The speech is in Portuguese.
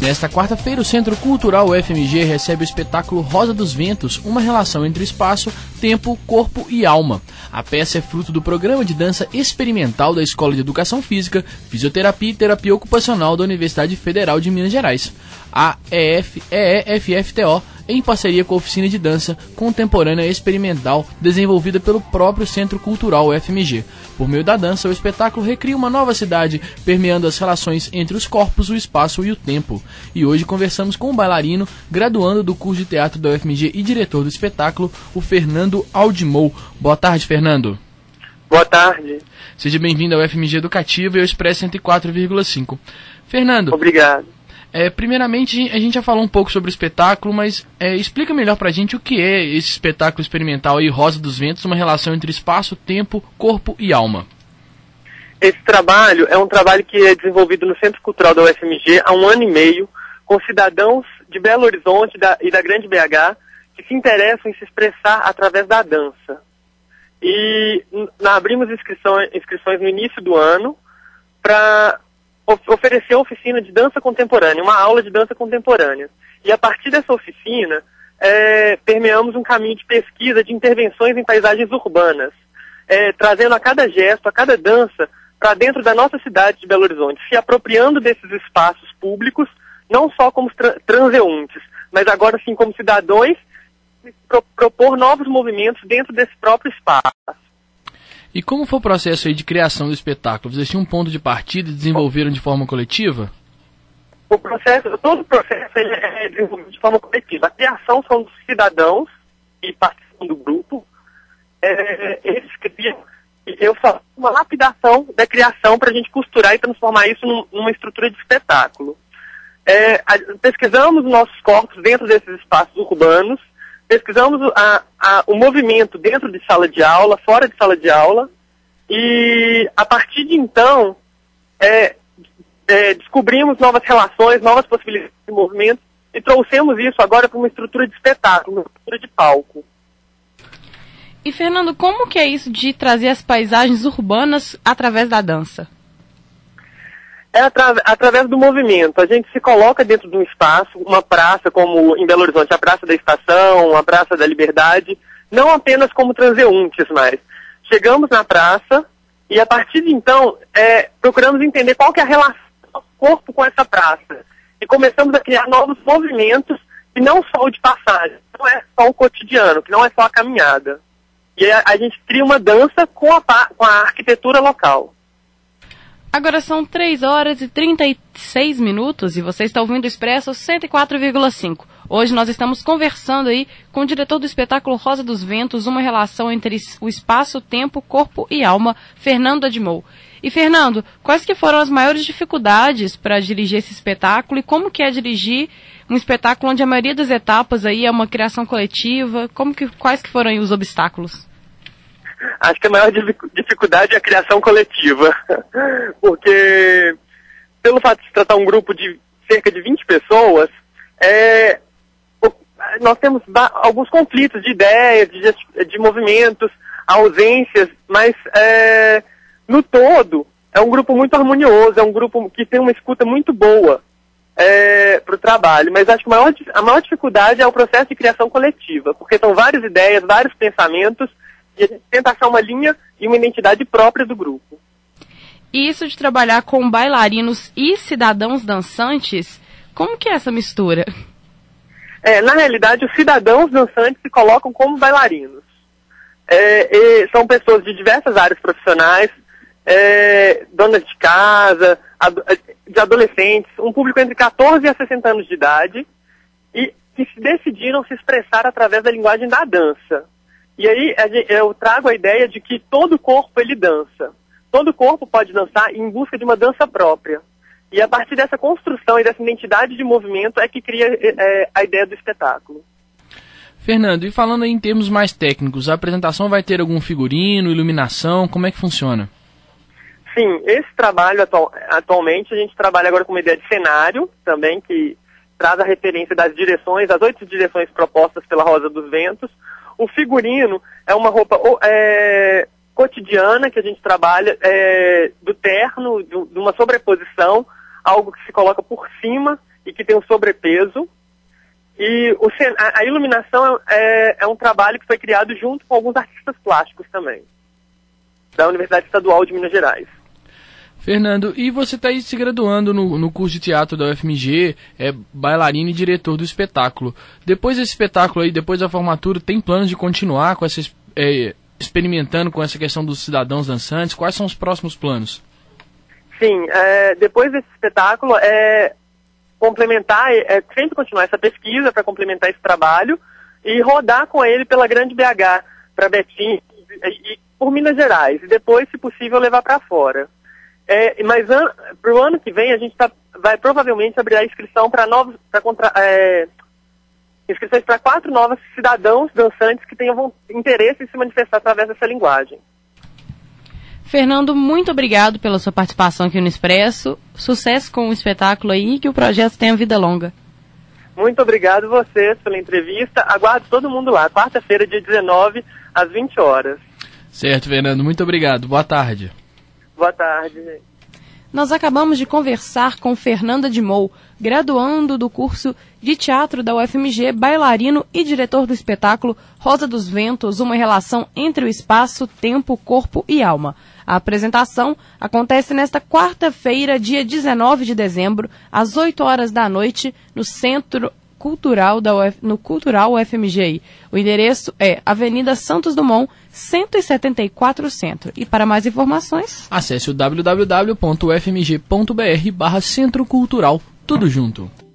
Nesta quarta-feira, o Centro Cultural UFMG recebe o espetáculo Rosa dos Ventos, uma relação entre espaço, tempo, corpo e alma. A peça é fruto do programa de dança experimental da Escola de Educação Física, Fisioterapia e Terapia Ocupacional da Universidade Federal de Minas Gerais, a EEFFTO, em parceria com a Oficina de Dança Contemporânea Experimental desenvolvida pelo próprio Centro Cultural UFMG. Por meio da dança, o espetáculo recria uma nova cidade, permeando as relações entre os corpos, o espaço e o tempo. E hoje conversamos com um bailarino, graduando do curso de teatro da UFMG e diretor do espetáculo, o Fernando Aldimou. Boa tarde, Fernando. Boa tarde. Seja bem-vindo ao UFMG Educativa e ao Expresso 104,5. Fernando. Obrigado. Primeiramente, a gente já falou um pouco sobre o espetáculo, mas explica melhor pra gente o que é esse espetáculo experimental aí, Rosa dos Ventos, uma relação entre espaço, tempo, corpo e alma. Esse trabalho é um trabalho que é desenvolvido no Centro Cultural da UFMG há 1 ano e meio, com cidadãos de Belo Horizonte e da Grande BH que se interessam em se expressar através da dança. E abrimos inscrições no início do ano para oferecer a oficina de dança contemporânea, uma aula de dança contemporânea. E a partir dessa oficina, permeamos um caminho de pesquisa de intervenções em paisagens urbanas, trazendo a cada gesto, a cada dança, para dentro da nossa cidade de Belo Horizonte, se apropriando desses espaços públicos, não só como transeuntes, mas agora sim como cidadãos, propor novos movimentos dentro desse próprio espaço. E como foi o processo aí de criação do espetáculo? Vocês tinham um ponto de partida e desenvolveram de forma coletiva? Todo o processo ele é desenvolvido de forma coletiva. A criação são dos cidadãos que participam do grupo. Eles criam, eu faço uma lapidação da criação para a gente costurar e transformar isso numa estrutura de espetáculo. Pesquisamos nossos corpos dentro desses espaços urbanos, pesquisamos o movimento dentro de sala de aula, fora de sala de aula, e a partir de então descobrimos novas relações, novas possibilidades de movimento e trouxemos isso agora para uma estrutura de espetáculo, uma estrutura de palco. E Fernando, como que é isso de trazer as paisagens urbanas através da dança? Através do movimento. A gente se coloca dentro de um espaço, uma praça como em Belo Horizonte, a Praça da Estação, a Praça da Liberdade, não apenas como transeuntes, mas chegamos na praça e a partir de então procuramos entender qual que é a relação do corpo com essa praça. E começamos a criar novos movimentos que não só o de passagem, não é só o cotidiano, que não é só a caminhada. E a gente cria uma dança com a arquitetura local. Agora são 3 horas e 36 minutos e você está ouvindo o Expresso 104,5. Hoje nós estamos conversando aí com o diretor do espetáculo Rosa dos Ventos, uma relação entre o espaço, tempo, corpo e alma, Fernando Aldimou. E Fernando, quais que foram as maiores dificuldades para dirigir esse espetáculo e como que é dirigir um espetáculo onde a maioria das etapas aí é uma criação coletiva? Quais que foram aí os obstáculos? Acho que a maior dificuldade é a criação coletiva, porque pelo fato de se tratar um grupo de cerca de 20 pessoas, nós temos alguns conflitos de ideias, de movimentos, ausências, mas no todo é um grupo muito harmonioso, é um grupo que tem uma escuta muito boa para o trabalho, mas acho que a maior dificuldade é o processo de criação coletiva, porque são várias ideias, vários pensamentos, e a gente tenta achar uma linha e uma identidade própria do grupo. E isso de trabalhar com bailarinos e cidadãos dançantes, como que é essa mistura? Na realidade, os cidadãos dançantes se colocam como bailarinos. São pessoas de diversas áreas profissionais, donas de casa, de adolescentes, um público entre 14 a 60 anos de idade, e que decidiram se expressar através da linguagem da dança. E aí eu trago a ideia de que todo corpo ele dança. Todo corpo pode dançar em busca de uma dança própria. E a partir dessa construção e dessa identidade de movimento é que cria a ideia do espetáculo. Fernando, e falando aí em termos mais técnicos, a apresentação vai ter algum figurino, iluminação, como é que funciona? Sim, esse trabalho atualmente a gente trabalha agora com uma ideia de cenário também, que traz a referência das direções, as 8 direções propostas pela Rosa dos Ventos. O figurino é uma roupa cotidiana que a gente trabalha, do terno, de uma sobreposição, algo que se coloca por cima e que tem um sobrepeso. E a iluminação é um trabalho que foi criado junto com alguns artistas plásticos também, da Universidade Estadual de Minas Gerais. Fernando, e você está aí se graduando no curso de teatro da UFMG, bailarino e diretor do espetáculo. Depois desse espetáculo aí, depois da formatura, tem planos de continuar com essa, experimentando com essa questão dos cidadãos dançantes? Quais são os próximos planos? Sim, depois desse espetáculo, sempre continuar essa pesquisa para complementar esse trabalho e rodar com ele pela Grande BH, para Betim e por Minas Gerais. E depois, se possível, levar para fora. Mas para o ano que vem a gente vai provavelmente abrir a inscrição para inscrições para 4 novos cidadãos dançantes que tenham interesse em se manifestar através dessa linguagem. Fernando, muito obrigado pela sua participação aqui no Expresso. Sucesso com o espetáculo aí e que o projeto tenha vida longa. Muito obrigado a vocês pela entrevista. Aguardo todo mundo lá, quarta-feira, dia 19, às 20 horas. Certo, Fernando. Muito obrigado. Boa tarde. Boa tarde, gente. Nós acabamos de conversar com Fernanda de Mou, graduando do curso de teatro da UFMG, bailarino e diretor do espetáculo Rosa dos Ventos, uma relação entre o espaço, tempo, corpo e alma. A apresentação acontece nesta quarta-feira, dia 19 de dezembro, às 8 horas da noite, no Centro Cultural no Cultural UFMG. O endereço é Avenida Santos Dumont, 174 Centro. E para mais informações, acesse o www.ufmg.br/Centro Cultural. Tudo junto.